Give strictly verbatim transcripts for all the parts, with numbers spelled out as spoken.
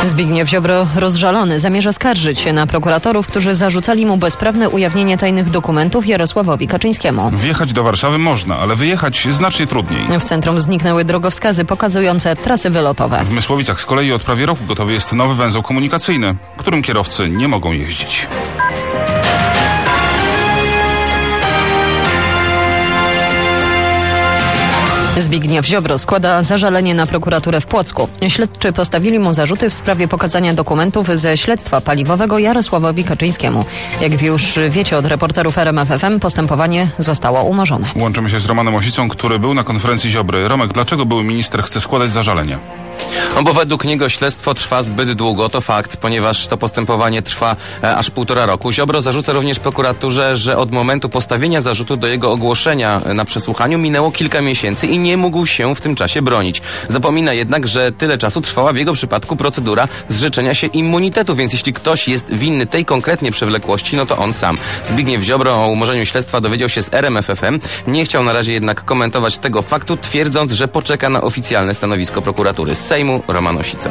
Zbigniew Ziobro rozżalony zamierza skarżyć się na prokuratorów, którzy zarzucali mu bezprawne ujawnienie tajnych dokumentów Jarosławowi Kaczyńskiemu. Wjechać do Warszawy można, ale wyjechać znacznie trudniej. W centrum zniknęły drogowskazy pokazujące trasy wylotowe. W Mysłowicach z kolei od prawie roku gotowy jest nowy węzeł komunikacyjny, którym kierowcy nie mogą jeździć. Zbigniew Ziobro składa zażalenie na prokuraturę w Płocku. Śledczy postawili mu zarzuty w sprawie pokazania dokumentów ze śledztwa paliwowego Jarosławowi Kaczyńskiemu. Jak już wiecie od reporterów R M F F M, postępowanie zostało umorzone. Łączymy się z Romanem Osicą, który był na konferencji Ziobry. Romek, dlaczego były minister chce składać zażalenie? No bo według niego śledztwo trwa zbyt długo, to fakt, ponieważ to postępowanie trwa e, aż półtora roku. Ziobro zarzuca również prokuraturze, że od momentu postawienia zarzutu do jego ogłoszenia na przesłuchaniu minęło kilka miesięcy i nie mógł się w tym czasie bronić. Zapomina jednak, że tyle czasu trwała w jego przypadku procedura zrzeczenia się immunitetu, więc jeśli ktoś jest winny tej konkretnie przewlekłości, no to on sam. Zbigniew Ziobro o umorzeniu śledztwa dowiedział się z R M F F M. Nie chciał na razie jednak komentować tego faktu, twierdząc, że poczeka na oficjalne stanowisko prokuratury. Z Sejmu Roman Osica.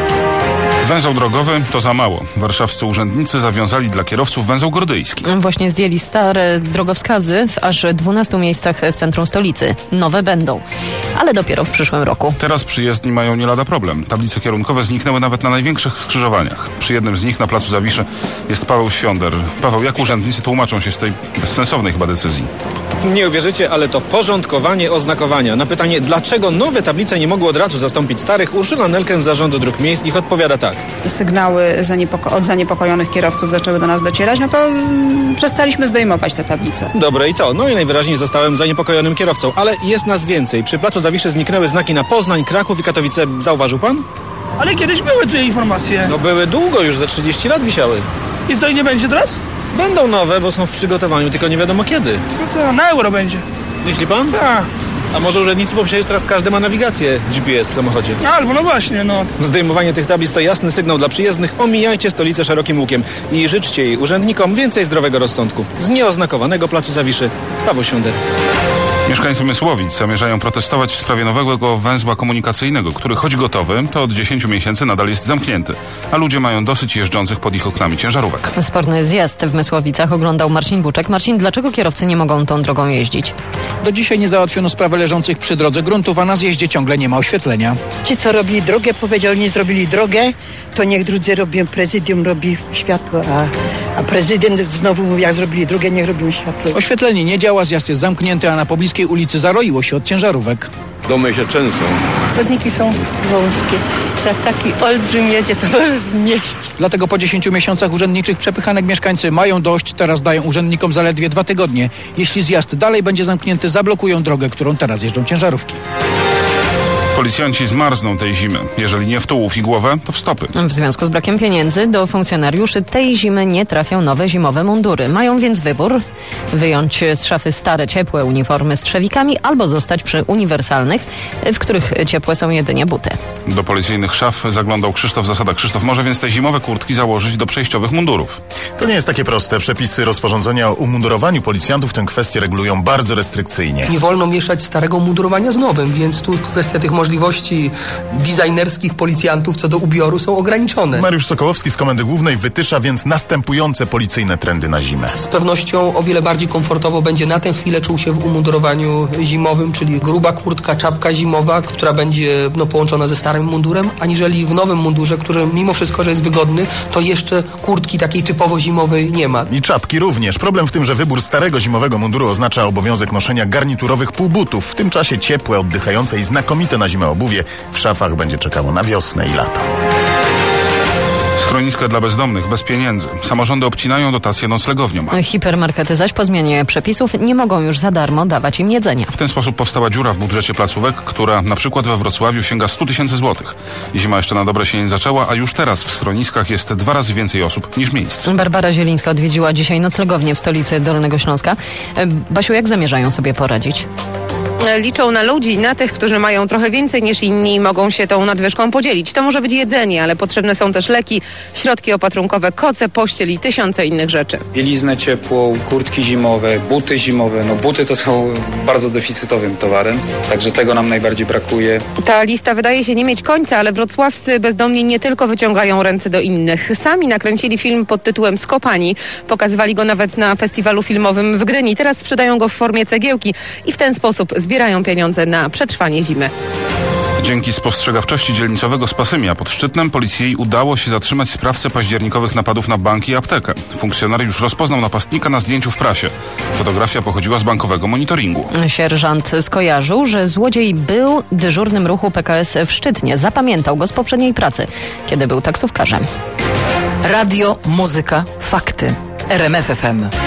Węzeł drogowy to za mało. Warszawscy urzędnicy zawiązali dla kierowców węzeł gordyjski. Właśnie zdjęli stare drogowskazy w aż dwunastu miejscach w centrum stolicy. Nowe będą, ale dopiero w przyszłym roku. Teraz przyjezdni mają nie lada problem. Tablice kierunkowe zniknęły nawet na największych skrzyżowaniach. Przy jednym z nich na placu Zawiszy jest Paweł Świąder. Paweł, jak urzędnicy tłumaczą się z tej bezsensownej chyba decyzji? Nie uwierzycie, ale to porządkowanie oznakowania. Na pytanie, dlaczego nowe tablice nie mogły od razu zastąpić starych, Urszula Nelken z Zarządu Dróg Miejskich odpowiada tak. Sygnały zaniepoko- od zaniepokojonych kierowców zaczęły do nas docierać, no to mm, przestaliśmy zdejmować te tablice. Dobre i to. No i najwyraźniej zostałem zaniepokojonym kierowcą. Ale jest nas więcej. Przy placu Zawiszy zniknęły znaki na Poznań, Kraków i Katowice. Zauważył pan? Ale kiedyś były tu informacje. No były długo, już za trzydzieści lat wisiały. I co, i nie będzie teraz? Będą nowe, bo są w przygotowaniu, tylko nie wiadomo kiedy. No to na euro będzie. Myśli pan? A, A może urzędnicy, bo przecież teraz każdy ma nawigację G P S w samochodzie. albo no właśnie, no. Zdejmowanie tych tablic to jasny sygnał dla przyjezdnych. Omijajcie stolicę szerokim łukiem i życzcie jej urzędnikom więcej zdrowego rozsądku. Z nieoznakowanego placu Zawiszy, Paweł Świąder. Mieszkańcy Mysłowic zamierzają protestować w sprawie nowego węzła komunikacyjnego, który choć gotowy, to od dziesięciu miesięcy nadal jest zamknięty, a ludzie mają dosyć jeżdżących pod ich oknami ciężarówek. Sporny zjazd w Mysłowicach oglądał Marcin Buczek. Marcin, dlaczego kierowcy nie mogą tą drogą jeździć? Do dzisiaj nie załatwiono sprawy leżących przy drodze gruntów, a na zjeździe ciągle nie ma oświetlenia. Ci, co robili drogę, powiedzieli, nie zrobili drogę, to niech drudzy robią, prezydium robi światło, a, a prezydent znowu mówi, jak zrobili drogę, niech robią światło. Oświetlenie nie działa, zjazd jest zamknięty, a na pobliskiej ulicy zaroiło się od ciężarówek. Domy się trzęsą. Chodniki są wąskie. Jak taki olbrzym jedzie, to zmieści. Dlatego po dziesięciu miesiącach urzędniczych przepychanek mieszkańcy mają dość. Teraz dają urzędnikom zaledwie dwa tygodnie. Jeśli zjazd dalej będzie zamknięty, zablokują drogę, którą teraz jeżdżą ciężarówki. Policjanci zmarzną tej zimy. Jeżeli nie w tułów i głowę, to w stopy. W związku z brakiem pieniędzy do funkcjonariuszy tej zimy nie trafią nowe zimowe mundury. Mają więc wybór: wyjąć z szafy stare, ciepłe uniformy z trzewikami albo zostać przy uniwersalnych, w których ciepłe są jedynie buty. Do policyjnych szaf zaglądał Krzysztof Zasada. Krzysztof, może więc te zimowe kurtki założyć do przejściowych mundurów? To nie jest takie proste. Przepisy rozporządzenia o umundurowaniu policjantów tę kwestię regulują bardzo restrykcyjnie. Nie wolno mieszać starego mundurowania z nowym, więc tu kwestia tych możliwości designerskich policjantów co do ubioru są ograniczone. Mariusz Sokołowski z Komendy Głównej wytycza więc następujące policyjne trendy na zimę. Z pewnością o wiele bardziej komfortowo będzie na tę chwilę czuł się w umundurowaniu zimowym, czyli gruba kurtka, czapka zimowa, która będzie no, połączona ze starym mundurem, aniżeli w nowym mundurze, który mimo wszystko, że jest wygodny, to jeszcze kurtki takiej typowo zimowej nie ma. I czapki również. Problem w tym, że wybór starego zimowego munduru oznacza obowiązek noszenia garniturowych półbutów. W tym czasie ciepłe, oddychające i znakomite na zimę obuwie w szafach będzie czekało na wiosnę i lato. Schroniska dla bezdomnych bez pieniędzy. Samorządy obcinają dotacje noclegowniom. Hipermarkety zaś po zmianie przepisów nie mogą już za darmo dawać im jedzenia. W ten sposób powstała dziura w budżecie placówek, która na przykład we Wrocławiu sięga stu tysięcy złotych. Zima jeszcze na dobre się nie zaczęła, a już teraz w schroniskach jest dwa razy więcej osób niż miejsc. Barbara Zielińska odwiedziła dzisiaj noclegownię w stolicy Dolnego Śląska. Basiu, jak zamierzają sobie poradzić? Liczą na ludzi, na tych, którzy mają trochę więcej niż inni i mogą się tą nadwyżką podzielić. To może być jedzenie, ale potrzebne są też leki, środki opatrunkowe, koce, pościel i tysiące innych rzeczy. Bieliznę ciepłą, kurtki zimowe, buty zimowe. No buty to są bardzo deficytowym towarem, także tego nam najbardziej brakuje. Ta lista wydaje się nie mieć końca, ale wrocławscy bezdomni nie tylko wyciągają ręce do innych. Sami nakręcili film pod tytułem Skopani. Pokazywali go nawet na festiwalu filmowym w Gdyni. Teraz sprzedają go w formie cegiełki i w ten sposób zbierają pieniądze na przetrwanie zimy. Dzięki spostrzegawczości dzielnicowego z Pasymia pod Szczytnem policji udało się zatrzymać sprawcę październikowych napadów na bank i aptekę. Funkcjonariusz rozpoznał napastnika na zdjęciu w prasie. Fotografia pochodziła z bankowego monitoringu. Sierżant skojarzył, że złodziej był dyżurnym ruchu P K S w Szczytnie. Zapamiętał go z poprzedniej pracy, kiedy był taksówkarzem. Radio, muzyka, fakty. R M F F M.